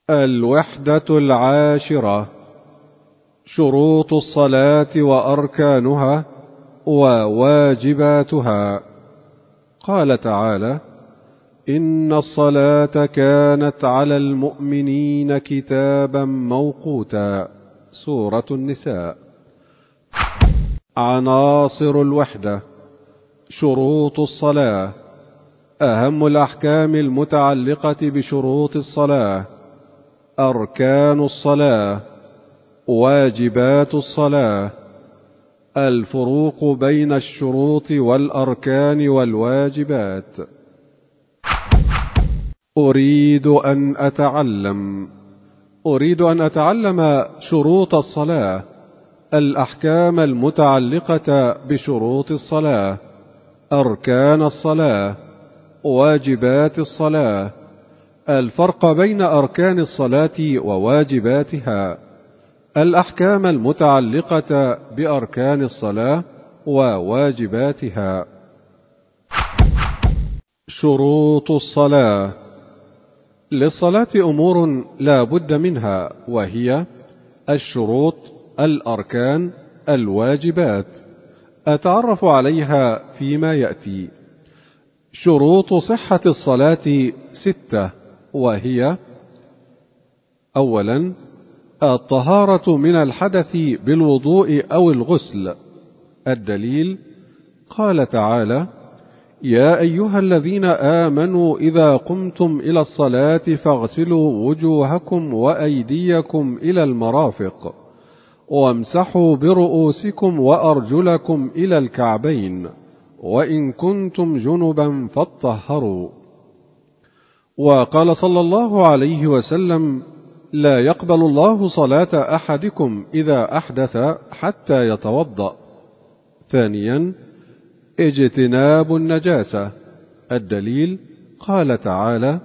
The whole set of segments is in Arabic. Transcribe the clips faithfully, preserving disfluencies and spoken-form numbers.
الوحدة العاشرة: شروط الصلاة وأركانها وواجباتها. قال تعالى: إن الصلاة كانت على المؤمنين كتابا موقوتا. سورة النساء. عناصر الوحدة: شروط الصلاة. أهم الأحكام المتعلقة بشروط الصلاة: أركان الصلاة، واجبات الصلاة، الفروق بين الشروط والأركان والواجبات. أريد أن أتعلم أريد أن أتعلم شروط الصلاة، الأحكام المتعلقة بشروط الصلاة، أركان الصلاة، واجبات الصلاة، الفرق بين أركان الصلاة وواجباتها، الأحكام المتعلقة بأركان الصلاة وواجباتها. شروط الصلاة: للصلاة أمور لا بد منها، وهي الشروط، الأركان، الواجبات. أتعرف عليها فيما يأتي. شروط صحة الصلاة ستة، وهي: أولا، الطهارة من الحدث بالوضوء أو الغسل. الدليل: قال تعالى: يا أيها الذين آمنوا إذا قمتم إلى الصلاة فاغسلوا وجوهكم وأيديكم إلى المرافق وامسحوا برؤوسكم وأرجلكم إلى الكعبين وإن كنتم جنبا فاطهروا. وقال صلى الله عليه وسلم: لا يقبل الله صلاة أحدكم إذا أحدث حتى يتوضأ. ثانيا، اجتناب النجاسة. الدليل: قال تعالى: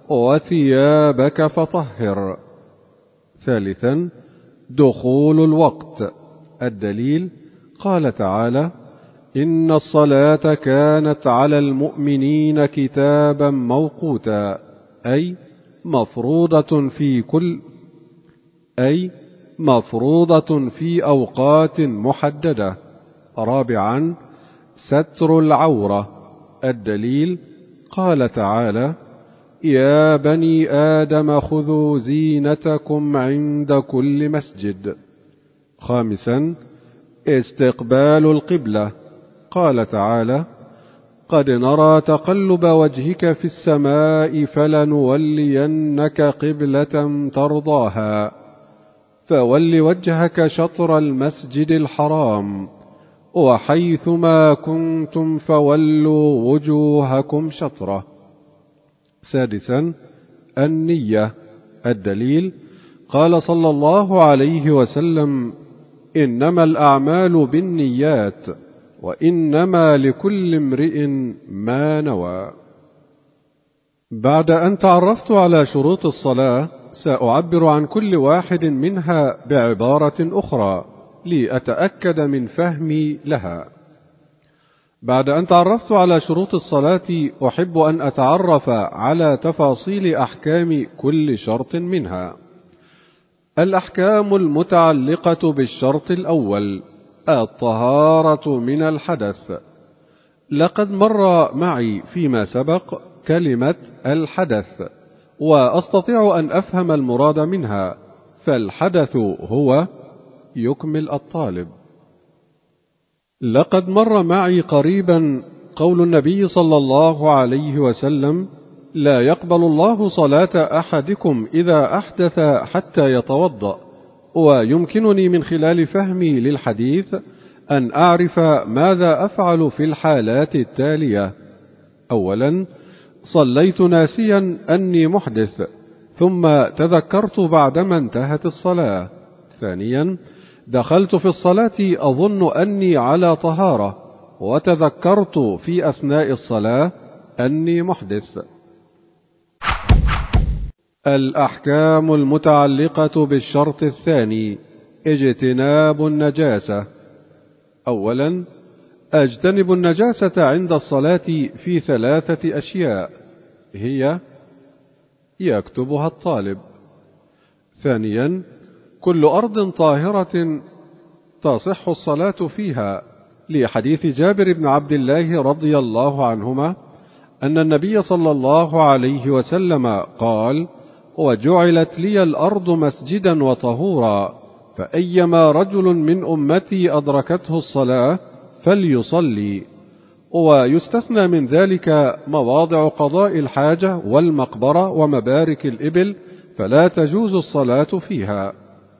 وثيابك فطهر. ثالثا، دخول الوقت. الدليل: قال تعالى: إن الصلاة كانت على المؤمنين كتابا موقوتا، أي مفروضة في كل أي مفروضة في أوقات محددة. رابعا، ستر العورة. الدليل: قال تعالى: يا بني آدم خذوا زينتكم عند كل مسجد. خامسا، استقبال القبلة. قال تعالى: قد نرى تقلب وجهك في السماء فلنولينك قبلة ترضاها فول وجهك شطر المسجد الحرام وحيثما كنتم فولوا وجوهكم شطره. سادسا، النية. الدليل: قال صلى الله عليه وسلم: إنما الأعمال بالنيات وإنما لكل امرئ ما نوى. بعد أن تعرفت على شروط الصلاة، سأعبر عن كل واحد منها بعبارة أخرى لأتأكد من فهمي لها. بعد أن تعرفت على شروط الصلاة، أحب أن أتعرف على تفاصيل أحكام كل شرط منها. الأحكام المتعلقة بالشرط الأول: الطهارة من الحدث. لقد مر معي فيما سبق كلمة الحدث، وأستطيع أن أفهم المراد منها، فالحدث هو يكمل الطالب. لقد مر معي قريبا قول النبي صلى الله عليه وسلم: لا يقبل الله صلاة أحدكم إذا أحدث حتى يتوضأ. ويمكنني من خلال فهمي للحديث أن أعرف ماذا أفعل في الحالات التالية: أولا، صليت ناسيا أني محدث ثم تذكرت بعدما انتهت الصلاة. ثانيا، دخلت في الصلاة أظن أني على طهارة وتذكرت في أثناء الصلاة أني محدث. الأحكام المتعلقة بالشرط الثاني: اجتناب النجاسة. أولا، أجتنب النجاسة عند الصلاة في ثلاثة أشياء هي: يكتبها الطالب. ثانيا كل أرض طاهرة تصح الصلاة فيها، لحديث جابر بن عبد الله رضي الله عنهما أن النبي صلى الله عليه وسلم قال: وجعلت لي الأرض مسجدا وطهورا، فأيما رجل من أمتي أدركته الصلاة فليصلي. ويستثنى من ذلك مواضع قضاء الحاجة والمقبرة ومبارك الإبل، فلا تجوز الصلاة فيها.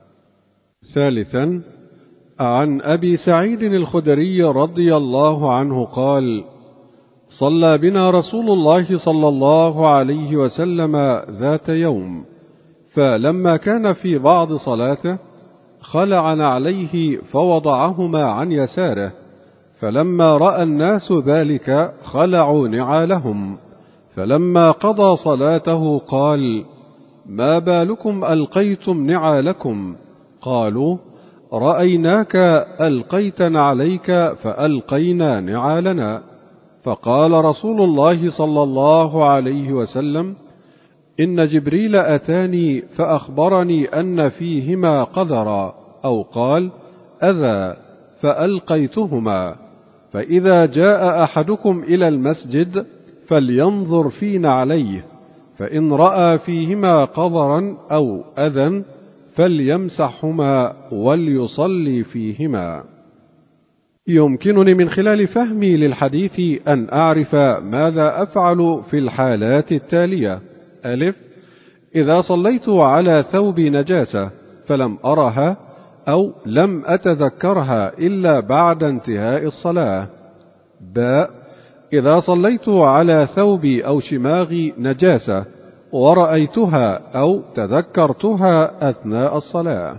ثالثا عن أبي سعيد الخدري رضي الله عنه قال: صلى بنا رسول الله صلى الله عليه وسلم ذات يوم، فلما كان في بعض صلاته خلع نعليه فوضعهما عن يساره، فلما رأى الناس ذلك خلعوا نعالهم، فلما قضى صلاته قال: ما بالكم ألقيتم نعالكم؟ قالوا: رأيناك ألقيت نعليك فألقينا نعالنا. فقال رسول الله صلى الله عليه وسلم: إن جبريل أتاني فأخبرني أن فيهما قذرا، أو قال أذى، فألقيتهما، فإذا جاء أحدكم إلى المسجد فلينظر في نعليه، فإن رأى فيهما قذرا أو أذى فليمسحهما وليصلي فيهما. يمكنني من خلال فهمي للحديث أن أعرف ماذا أفعل في الحالات التالية: ألف، إذا صليت على ثوب نجاسة فلم أرها أو لم أتذكرها إلا بعد انتهاء الصلاة. باء، إذا صليت على ثوب أو شماغ نجاسة ورأيتها أو تذكرتها أثناء الصلاة.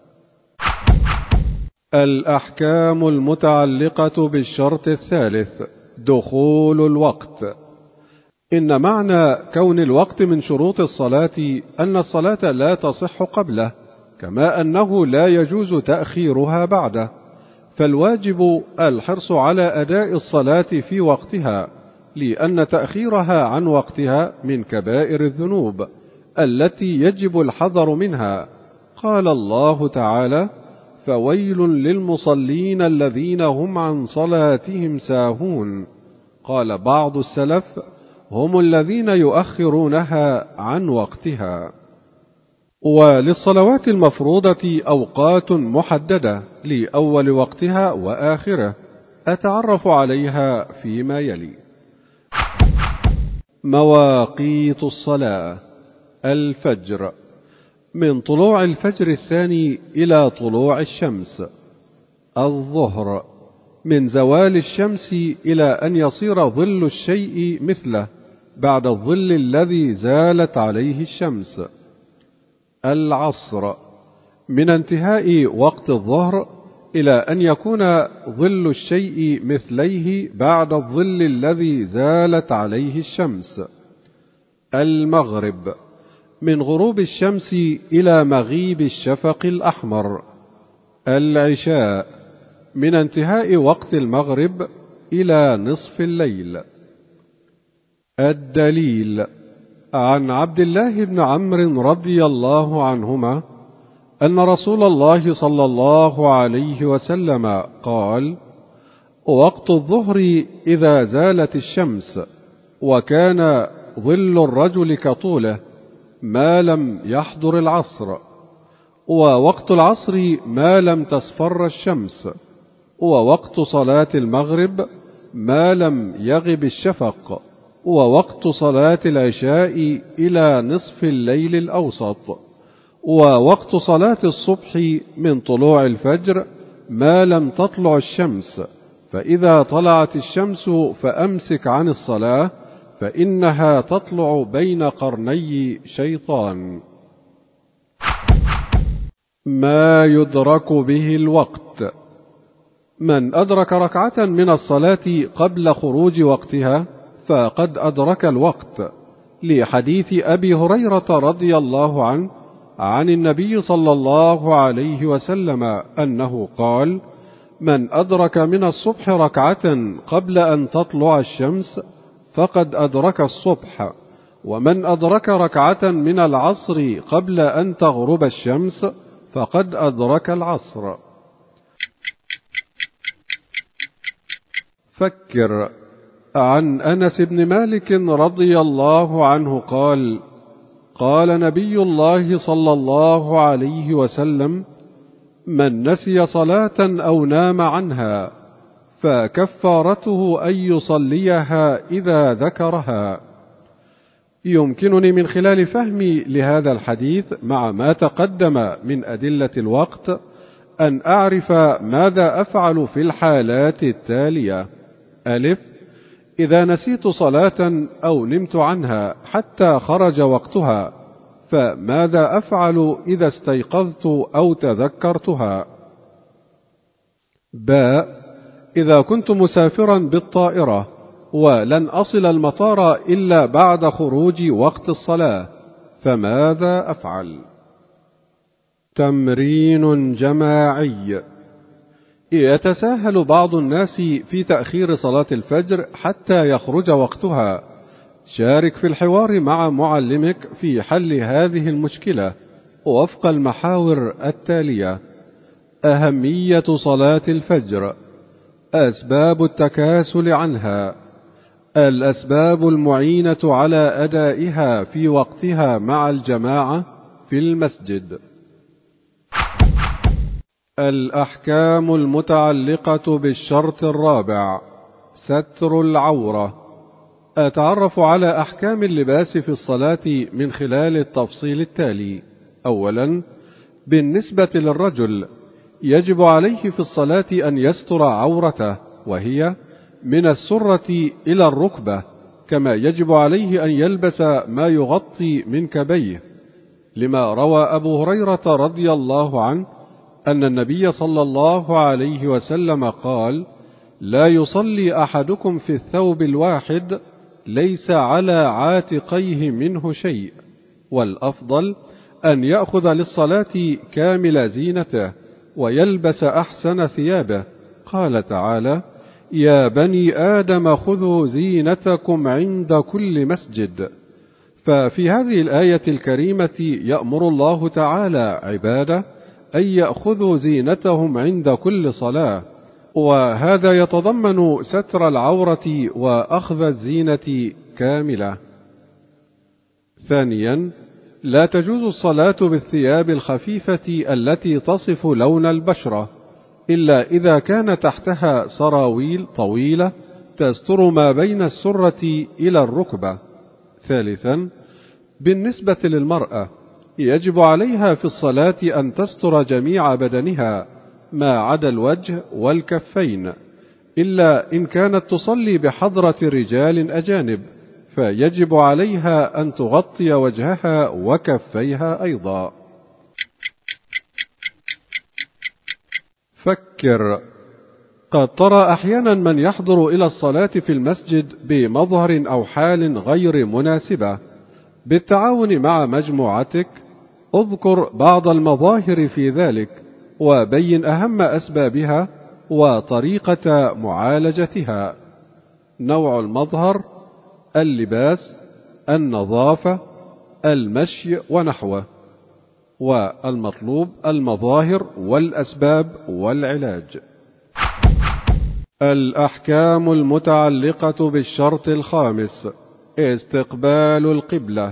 الأحكام المتعلقة بالشرط الثالث: دخول الوقت. إن معنى كون الوقت من شروط الصلاة أن الصلاة لا تصح قبله، كما أنه لا يجوز تأخيرها بعده، فالواجب الحرص على أداء الصلاة في وقتها، لأن تأخيرها عن وقتها من كبائر الذنوب التي يجب الحذر منها. قال الله تعالى: فويل للمصلين الذين هم عن صلاتهم ساهون. قال بعض السلف: هم الذين يؤخرونها عن وقتها. وللصلوات المفروضة أوقات محددة لأول وقتها وآخره، أتعرف عليها فيما يلي. مواقيت الصلاة: الفجر، من طلوع الفجر الثاني إلى طلوع الشمس. الظهر، من زوال الشمس إلى أن يصير ظل الشيء مثله بعد الظل الذي زالت عليه الشمس. العصر، من انتهاء وقت الظهر إلى أن يكون ظل الشيء مثليه بعد الظل الذي زالت عليه الشمس. المغرب، من غروب الشمس إلى مغيب الشفق الأحمر. العشاء، من انتهاء وقت المغرب إلى نصف الليل. الدليل: عن عبد الله بن عمرو رضي الله عنهما أن رسول الله صلى الله عليه وسلم قال: وقت الظهر إذا زالت الشمس وكان ظل الرجل كطوله ما لم يحضر العصر، ووقت العصر ما لم تصفر الشمس، ووقت صلاة المغرب ما لم يغب الشفق، ووقت صلاة العشاء إلى نصف الليل الأوسط، ووقت صلاة الصبح من طلوع الفجر ما لم تطلع الشمس، فإذا طلعت الشمس فأمسك عن الصلاة فإنها تطلع بين قرني شيطان. ما يدرك به الوقت: من أدرك ركعة من الصلاة قبل خروج وقتها فقد أدرك الوقت، لحديث أبي هريرة رضي الله عنه عن النبي صلى الله عليه وسلم أنه قال: من أدرك من الصبح ركعة قبل أن تطلع الشمس فقد أدرك الصبح، ومن أدرك ركعة من العصر قبل أن تغرب الشمس فقد أدرك العصر. فكر. عن أنس بن مالك رضي الله عنه قال: قال نبي الله صلى الله عليه وسلم: من نسي صلاة أو نام عنها فكفارته أن يصليها إذا ذكرها. يمكنني من خلال فهمي لهذا الحديث مع ما تقدم من أدلة الوقت أن أعرف ماذا أفعل في الحالات التالية: ألف: إذا نسيت صلاة أو نمت عنها حتى خرج وقتها فماذا أفعل إذا استيقظت أو تذكرتها؟ باء: إذا كنت مسافرا بالطائرة ولن أصل المطار إلا بعد خروج وقت الصلاة فماذا أفعل؟ تمرين جماعي. يتساهل بعض الناس في تأخير صلاة الفجر حتى يخرج وقتها. شارك في الحوار مع معلمك في حل هذه المشكلة وفق المحاور التالية: أهمية صلاة الفجر، أسباب التكاسل عنها، الأسباب المعينة على أدائها في وقتها مع الجماعة في المسجد. الأحكام المتعلقة بالشرط الرابع: ستر العورة. أتعرف على أحكام اللباس في الصلاة من خلال التفصيل التالي. أولا، بالنسبة للرجل يجب عليه في الصلاة أن يستر عورته، وهي من السرة إلى الركبة، كما يجب عليه أن يلبس ما يغطي منكبيه، لما روى أبو هريرة رضي الله عنه أن النبي صلى الله عليه وسلم قال: لا يصلي أحدكم في الثوب الواحد ليس على عاتقيه منه شيء، والأفضل أن يأخذ للصلاة كامل زينته ويلبس أحسن ثيابه. قال تعالى: يا بني آدم خذوا زينتكم عند كل مسجد. ففي هذه الآية الكريمة يأمر الله تعالى عباده أن يأخذوا زينتهم عند كل صلاة، وهذا يتضمن ستر العورة وأخذ الزينة كاملة. ثانيا، لا تجوز الصلاة بالثياب الخفيفة التي تصف لون البشرة إلا إذا كان تحتها سراويل طويلة تستر ما بين السرة إلى الركبة. ثالثا، بالنسبة للمرأة يجب عليها في الصلاة أن تستر جميع بدنها ما عدا الوجه والكفين، إلا إن كانت تصلي بحضرة رجال أجانب فيجب عليها أن تغطي وجهها وكفيها أيضا. فكر. قد ترى أحيانا من يحضر إلى الصلاة في المسجد بمظهر أو حال غير مناسبة. بالتعاون مع مجموعتك اذكر بعض المظاهر في ذلك وبين أهم أسبابها وطريقة معالجتها: نوع المظهر، اللباس، النظافة، المشي ونحوه. والمطلوب المظاهر والأسباب والعلاج. الأحكام المتعلقة بالشرط الخامس: استقبال القبلة.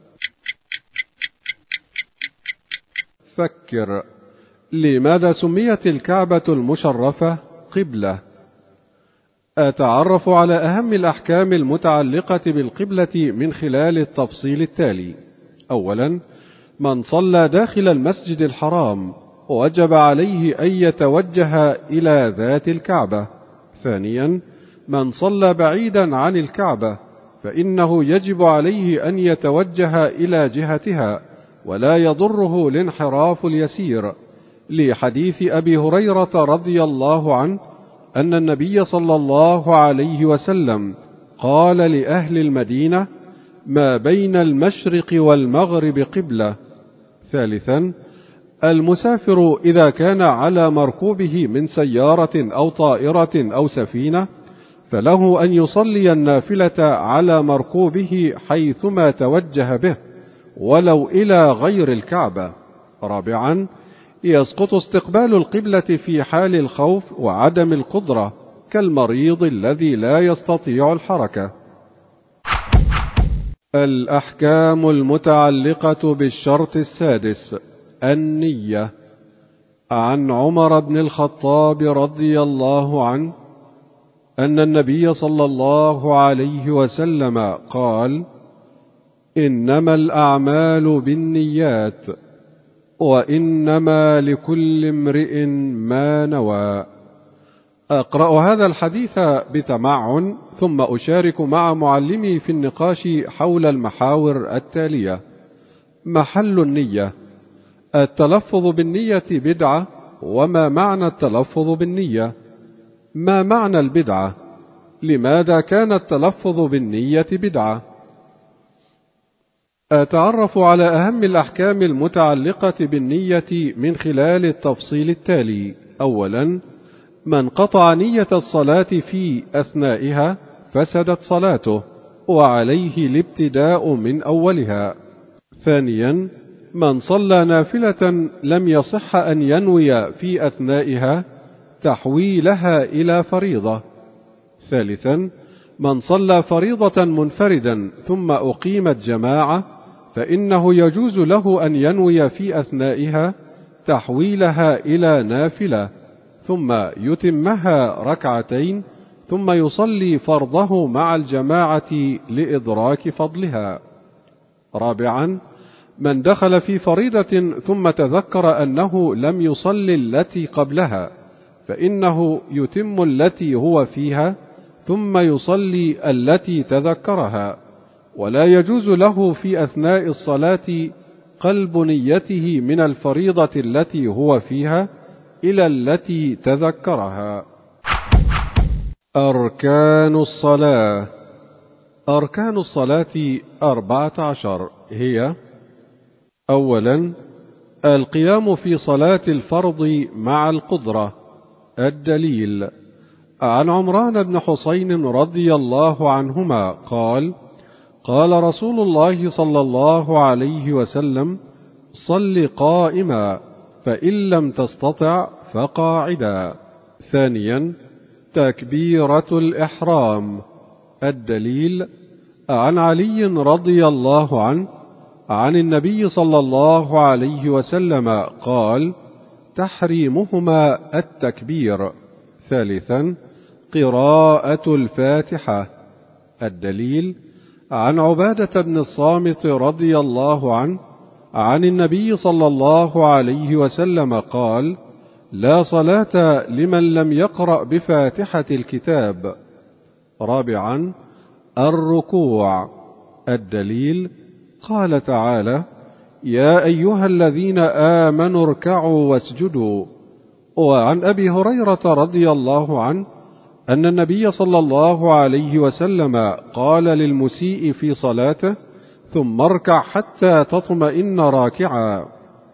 فكر. لماذا سميت الكعبة المشرفة قبلة؟ أتعرف على أهم الأحكام المتعلقة بالقبلة من خلال التفصيل التالي. أولا، من صلى داخل المسجد الحرام وجب عليه أن يتوجه إلى ذات الكعبة. ثانيا، من صلى بعيدا عن الكعبة فإنه يجب عليه أن يتوجه إلى جهتها ولا يضره الانحراف اليسير، لحديث أبي هريرة رضي الله عنه أن النبي صلى الله عليه وسلم قال لأهل المدينة: ما بين المشرق والمغرب قبلة. ثالثا، المسافر إذا كان على مركوبه من سيارة أو طائرة أو سفينة فله أن يصلي النافلة على مركوبه حيثما توجه به ولو إلى غير الكعبة. رابعا، يسقط استقبال القبلة في حال الخوف وعدم القدرة كالمريض الذي لا يستطيع الحركة. الأحكام المتعلقة بالشرط السادس، النية. عن عمر بن الخطاب رضي الله عنه أن النبي صلى الله عليه وسلم قال: إنما الأعمال بالنيات وإنما لكل امرئ ما نوى. أقرأ هذا الحديث بتمعن ثم أشارك مع معلمي في النقاش حول المحاور التالية. محل النية. التلفظ بالنية بدعة، وما معنى التلفظ بالنية؟ ما معنى البدعة؟ لماذا كان التلفظ بالنية بدعة؟ أتعرف على أهم الأحكام المتعلقة بالنية من خلال التفصيل التالي. أولا، من قطع نية الصلاة في أثنائها فسدت صلاته وعليه الابتداء من أولها. ثانيا، من صلى نافلة لم يصح أن ينوي في أثنائها تحويلها إلى فريضة. ثالثا، من صلى فريضة منفردا ثم أقيمت جماعة فإنه يجوز له أن ينوي في أثنائها تحويلها إلى نافلة ثم يتمها ركعتين ثم يصلي فرضه مع الجماعة لإدراك فضلها. رابعا، من دخل في فريضة ثم تذكر أنه لم يصلي التي قبلها فإنه يتم التي هو فيها ثم يصلي التي تذكرها، ولا يجوز له في أثناء الصلاة قلب نيته من الفريضة التي هو فيها إلى التي تذكرها. أركان الصلاة. أركان الصلاة أربعة عشر، هي: أولا، القيام في صلاة الفرض مع القدرة. الدليل: عن عمران بن حسين رضي الله عنهما قال: قال رسول الله صلى الله عليه وسلم: صل قائما فإن لم تستطع فقاعدا. ثانيا، تكبيرة الإحرام. الدليل: عن علي رضي الله عنه عن النبي صلى الله عليه وسلم قال: تحريمهما التكبير. ثالثا، قراءة الفاتحة. الدليل: عن عبادة بن الصامت رضي الله عنه عن النبي صلى الله عليه وسلم قال: لا صلاة لمن لم يقرأ بفاتحة الكتاب. رابعا، الركوع. الدليل: قال تعالى: يا أيها الذين آمنوا اركعوا واسجدوا. وعن أبي هريرة رضي الله عنه أن النبي صلى الله عليه وسلم قال للمسيء في صلاته: ثم اركع حتى تطمئن راكعا.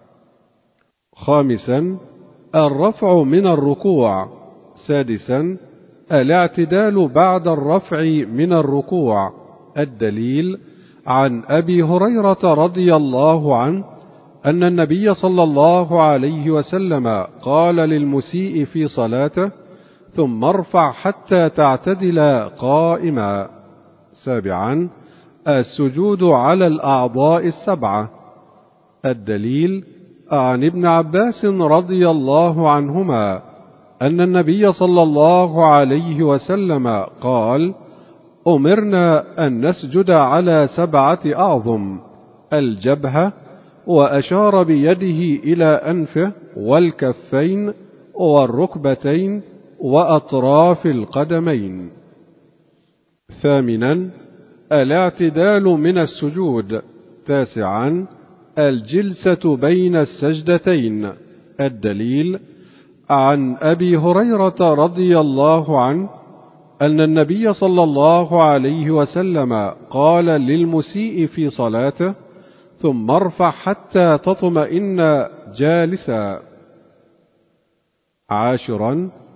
خامسا، الرفع من الركوع. سادسا، الاعتدال بعد الرفع من الركوع. الدليل: عن أبي هريرة رضي الله عنه أن النبي صلى الله عليه وسلم قال للمسيء في صلاته: ثم ارفع حتى تعتدل قائما. سابعا، السجود على الأعضاء السبعة. الدليل: عن ابن عباس رضي الله عنهما أن النبي صلى الله عليه وسلم قال: أمرنا أن نسجد على سبعة أعظم: الجبهة، وأشار بيده إلى أنفه والكفين والركبتين وأطراف القدمين. ثامنا، الاعتدال من السجود. تاسعا، الجلسة بين السجدتين. الدليل: عن أبي هريرة رضي الله عنه أن النبي صلى الله عليه وسلم قال للمسيء في صلاته: ثم ارفع حتى تطمئن جالسا. عاشرا،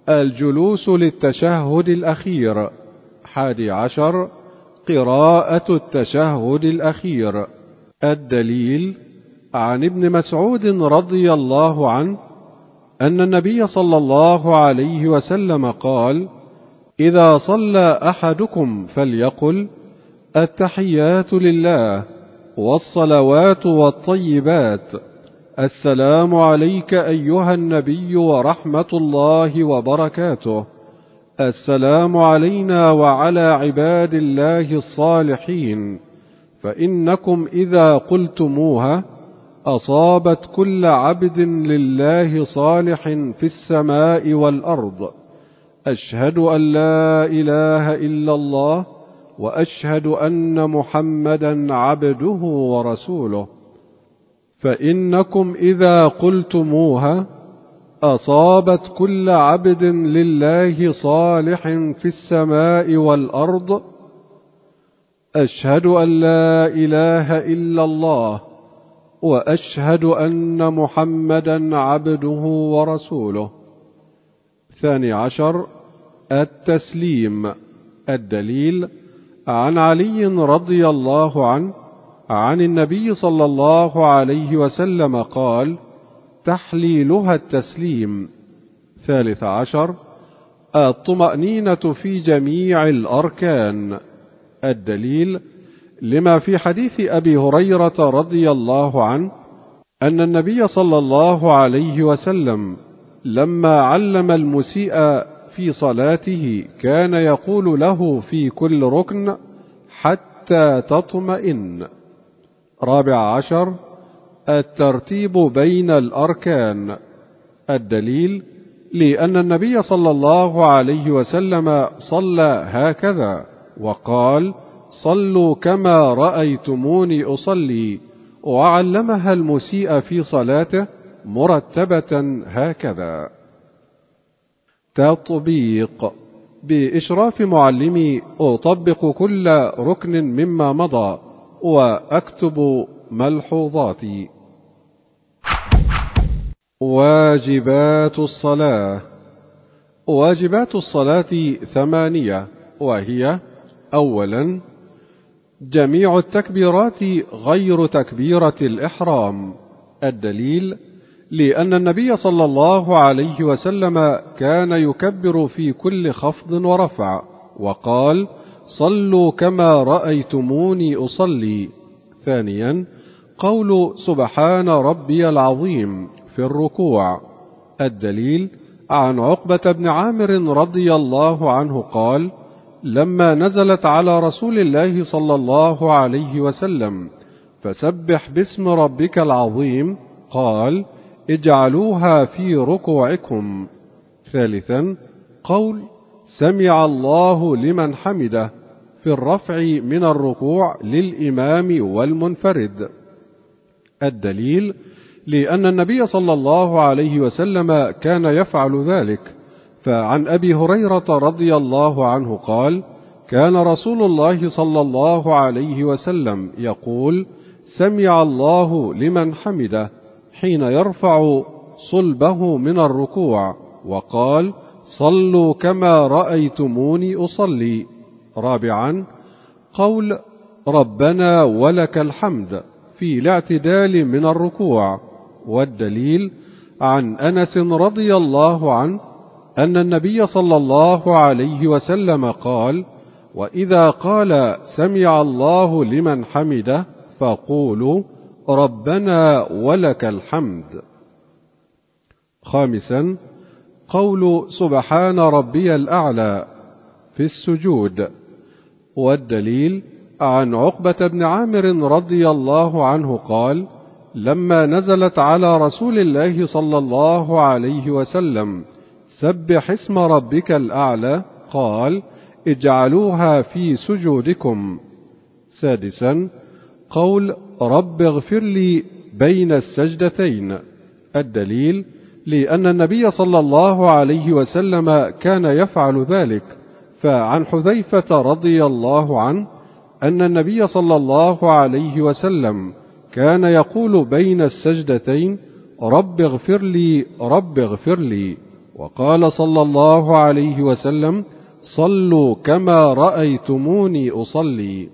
الجلوس للتشهد الأخير. حادي عشر قراءة التشهد الأخير. الدليل عن ابن مسعود رضي الله عنه أن النبي صلى الله عليه وسلم قال: إذا صلى أحدكم فليقل: التحيات لله والصلوات والطيبات، السلام عليك أيها النبي ورحمة الله وبركاته، السلام علينا وعلى عباد الله الصالحين، فإنكم إذا قلتموها أصابت كل عبد لله صالح في السماء والأرض. أشهد أن لا إله إلا الله وأشهد أن محمدا عبده ورسوله. فإنكم إذا قلتموها أصابت كل عبد لله صالح في السماء والأرض. أشهد أن لا إله إلا الله وأشهد أن محمدا عبده ورسوله. ثاني عشر التسليم. الدليل عن علي رضي الله عنه عن النبي صلى الله عليه وسلم قال: تحليلها التسليم. ثالث عشر الطمأنينة في جميع الأركان. الدليل لما في حديث أبي هريرة رضي الله عنه أن النبي صلى الله عليه وسلم لما علم المسيء في صلاته كان يقول له في كل ركن: حتى تطمئن. رابع عشر الترتيب بين الأركان. الدليل لأن النبي صلى الله عليه وسلم صلى هكذا وقال: صلوا كما رأيتموني أصلي، وعلمها المسيء في صلاته مرتبة هكذا. تطبيق. بإشراف معلمي أطبق كل ركن مما مضى وأكتب ملحوظاتي. واجبات الصلاة. واجبات الصلاة ثمانية، وهي: أولا جميع التكبيرات غير تكبيرة الإحرام. الدليل لأن النبي صلى الله عليه وسلم كان يكبر في كل خفض ورفع، وقال: صلوا كما رأيتموني أصلي. ثانيا قول سبحان ربي العظيم في الركوع. الدليل عن عقبة بن عامر رضي الله عنه قال: لما نزلت على رسول الله صلى الله عليه وسلم فسبح باسم ربك العظيم، قال: اجعلوها في ركوعكم. ثالثا قول سمع الله لمن حمده في الرفع من الركوع للإمام والمنفرد. الدليل لأن النبي صلى الله عليه وسلم كان يفعل ذلك، فعن أبي هريرة رضي الله عنه قال: كان رسول الله صلى الله عليه وسلم يقول: سمع الله لمن حمده حين يرفع صلبه من الركوع، وقال: صلوا كما رأيتموني أصلي. رابعا قول ربنا ولك الحمد في الاعتدال من الركوع. والدليل عن أنس رضي الله عنه أن النبي صلى الله عليه وسلم قال: وإذا قال سمع الله لمن حمده فقولوا ربنا ولك الحمد. خامسا قول سبحان ربي الأعلى في السجود. والدليل عن عقبة بن عامر رضي الله عنه قال: لما نزلت على رسول الله صلى الله عليه وسلم سبح اسم ربك الأعلى، قال: اجعلوها في سجودكم. سادسا قول رب اغفر لي بين السجدتين. الدليل لأن النبي صلى الله عليه وسلم كان يفعل ذلك، فعن حذيفة رضي الله عنه أن النبي صلى الله عليه وسلم كان يقول بين السجدتين: رب اغفر لي رب اغفر لي. وقال صلى الله عليه وسلم: صلوا كما رأيتموني أصلي.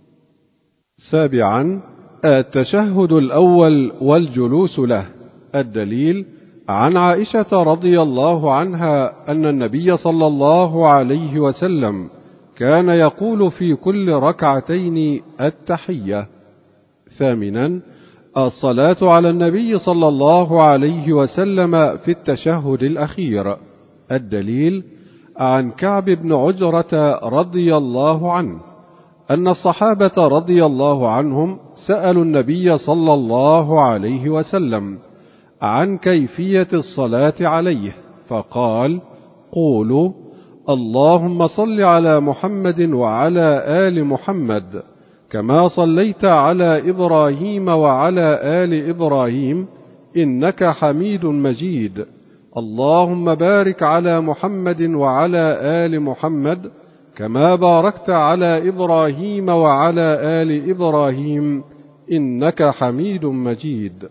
سابعا: التشهد الأول والجلوس له. الدليل: عن عائشة رضي الله عنها أن النبي صلى الله عليه وسلم كان يقول في كل ركعتين التحية. ثامنا: الصلاة على النبي صلى الله عليه وسلم في التشهد الأخير. الدليل: عن كعب بن عجرة رضي الله عنه أن الصحابة رضي الله عنهم سألوا النبي صلى الله عليه وسلم عن كيفية الصلاة عليه، فقال: قولوا: اللهم صل على محمد وعلى آل محمد كما صليت على إبراهيم وعلى آل إبراهيم إنك حميد مجيد، اللهم بارك على محمد وعلى آل محمد كما باركت على إبراهيم وعلى آل إبراهيم إنك حميد مجيد.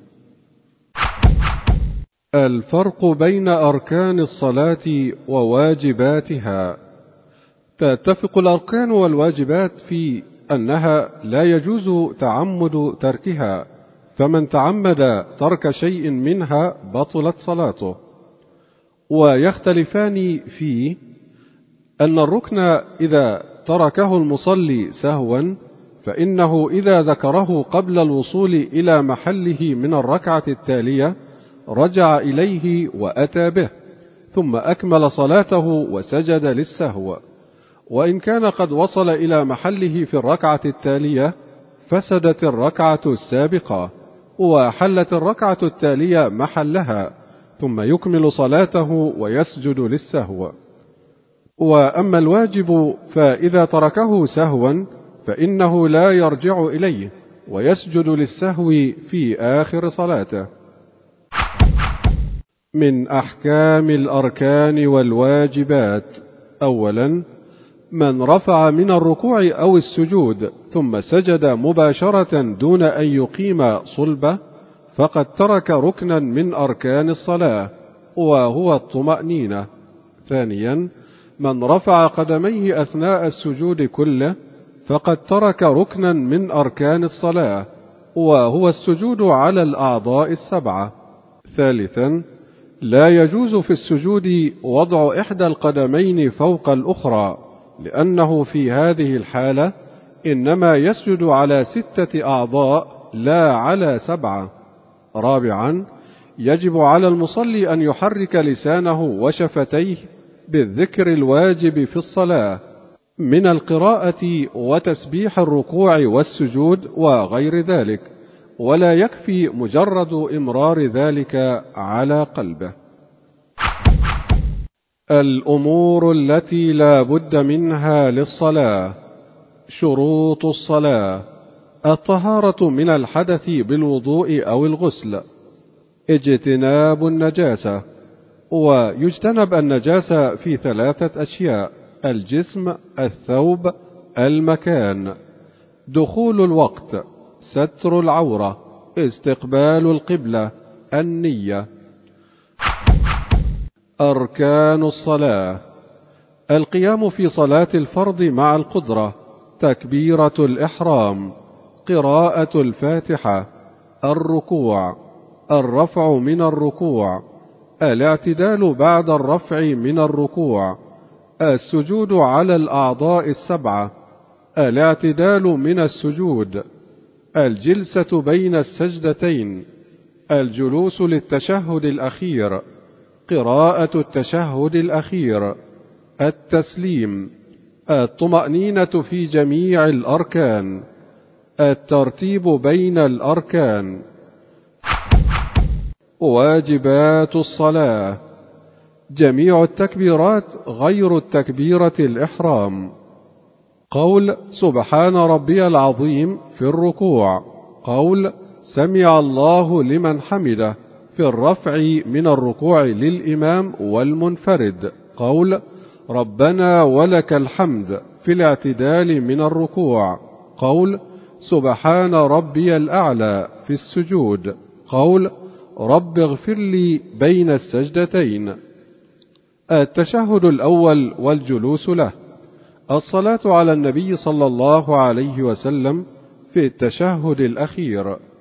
الفرق بين أركان الصلاة وواجباتها. تتفق الأركان والواجبات في أنها لا يجوز تعمد تركها، فمن تعمد ترك شيء منها بطلت صلاته. ويختلفان في أن الركن إذا تركه المصلي سهوا فإنه إذا ذكره قبل الوصول إلى محله من الركعة التالية رجع إليه وأتى به ثم أكمل صلاته وسجد للسهو، وإن كان قد وصل إلى محله في الركعة التالية فسدت الركعة السابقة وحلت الركعة التالية محلها ثم يكمل صلاته ويسجد للسهو. وأما الواجب فإذا تركه سهوا فإنه لا يرجع إليه ويسجد للسهو في آخر صلاته. من أحكام الأركان والواجبات: أولا: من رفع من الركوع أو السجود ثم سجد مباشرة دون أن يقيم صلبه فقد ترك ركنا من أركان الصلاة وهو الطمأنينة. ثانيا: من رفع قدميه أثناء السجود كله فقد ترك ركنا من أركان الصلاة وهو السجود على الأعضاء السبعة. ثالثا: لا يجوز في السجود وضع إحدى القدمين فوق الأخرى، لأنه في هذه الحالة إنما يسجد على ستة أعضاء لا على سبعة. رابعا: يجب على المصلي أن يحرك لسانه وشفتيه بالذكر الواجب في الصلاة من القراءة وتسبيح الركوع والسجود وغير ذلك، ولا يكفي مجرد إمرار ذلك على قلبه. الأمور التي لا بد منها للصلاة. شروط الصلاة: الطهارة من الحدث بالوضوء أو الغسل، اجتناب النجاسة، ويجتنب النجاسة في ثلاثة أشياء: الجسم، الثوب، المكان. دخول الوقت، ستر العورة، استقبال القبلة، النية. أركان الصلاة: القيام في صلاة الفرض مع القدرة، تكبيرة الإحرام، قراءة الفاتحة، الركوع، الرفع من الركوع، الاعتدال بعد الرفع من الركوع، السجود على الأعضاء السبعة، الاعتدال من السجود، الجلسة بين السجدتين، الجلوس للتشهد الأخير، قراءة التشهد الأخير، التسليم، الطمأنينة في جميع الأركان، الترتيب بين الأركان. واجبات الصلاة: جميع التكبيرات غير التكبيرة الإحرام. قول سبحان ربي العظيم في الركوع، قول سمع الله لمن حمده في الرفع من الركوع للإمام والمنفرد، قول ربنا ولك الحمد في الاعتدال من الركوع، قول سبحان ربي الأعلى في السجود، قول رب اغفر لي بين السجدتين، التشهد الأول والجلوس له. الصلاة على النبي صلى الله عليه وسلم في التشهد الأخير.